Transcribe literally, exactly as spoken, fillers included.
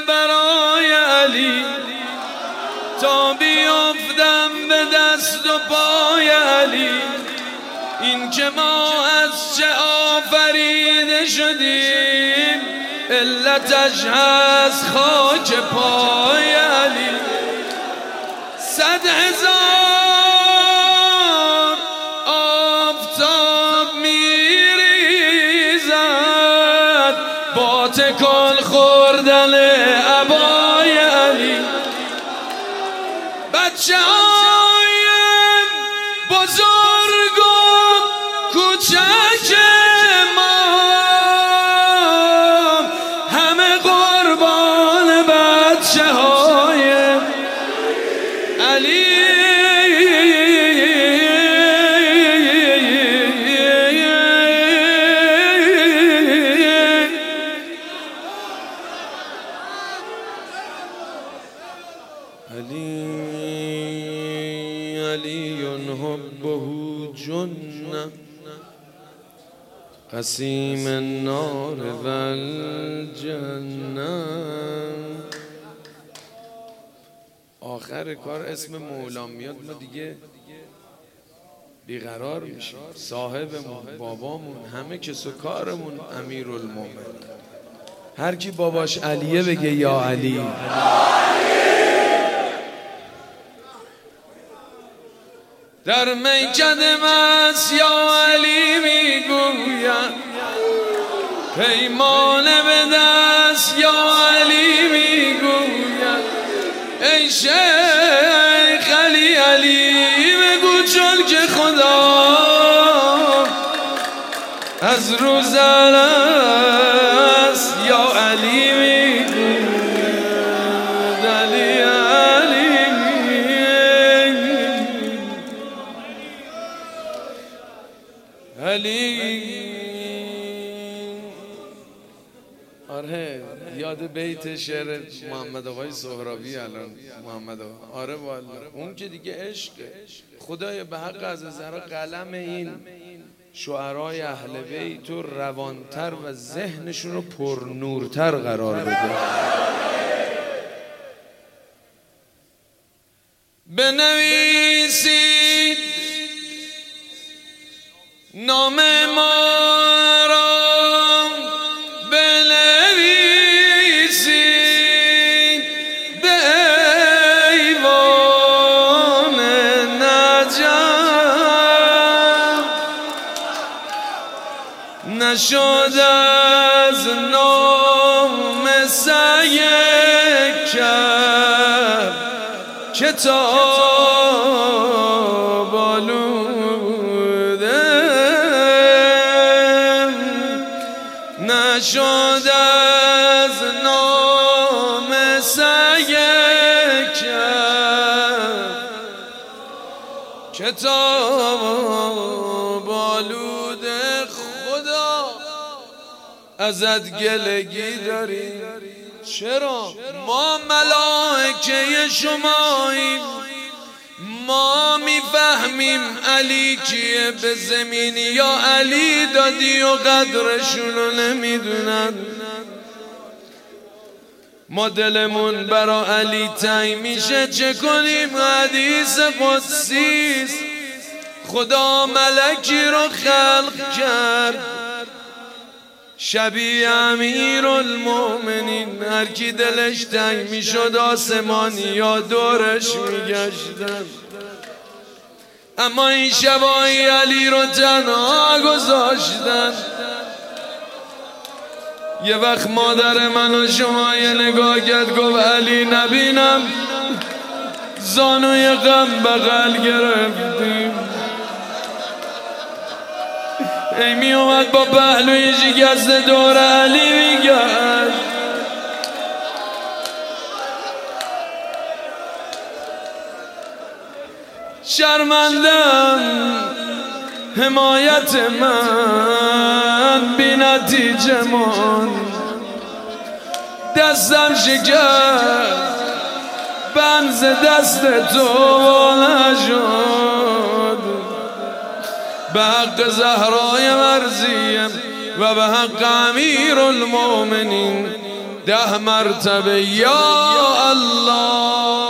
برای علی تا بیافتم به دست و پای علی. این که ما از چه آفریده شدیم علتش هست خاک پای علی. صد هزار آفتاب میریزد با تکان خوردن عبای علی. بچه هایم بزرگ و کوچک ما همه قربان بچه های علی. علی علی حبه جنة قسیم النار و الجنة. آخر کار اسم مولا میاد ما دیگه بیقرار میشیم. صاحبمون، بابامون، همه کس و کارمون امیرالمومنین. هر کی باباش علیه بگه یا علی. در میکده مست یا علی میگوید پیمانه به دست یا علی میگوید ای شیخ علی علی بگو چون که خدا از روز الست یا علی میگوید علی علی. علی آره یاد بیت شعر محمد آقای سهرابی الان محمد آقا. آره والا اون که دیگه عشقه. خدای به حق از زهرا قلم این شعرای اهل بیت رو روانتر و ذهنشون رو پرنورتر قرار بده. بنویسید نام ما را، بنویسید به ایوان نجف. نشد از نام سید کرد کتاب آلوده. نشد از نام سید کرد کتاب آلوده. خدا ازت گلگی داریم. چرا؟ ما ملائکه شماییم، ما میفهمیم علی کیه. به زمینی یا علی دادی و قدرشونو نمیدونن. ما دلمون برا علی تنگ میشه چه کنیم؟ حدیث قدسیست خدا ملکی رو خلق کرد شبیه امیرالمومنین. هر کی دلش تنگ میشد آسمانی یا دورش میگشتن. اما این شبای علی رو تنها گذاشتن. یه وقت مادر من و شما یه نگاه کرد گفت علی نبینم، زانوی غم بغل گرفتیم. ای می اومد با پهلوی شکست دور علی میگرد. شرمندم حمایت من بی نتیجه من. دستم شکست بنز دست تو نشد. به حق زهرای مرزیم و به حق امیرالمومنین ده مرتبه یا الله.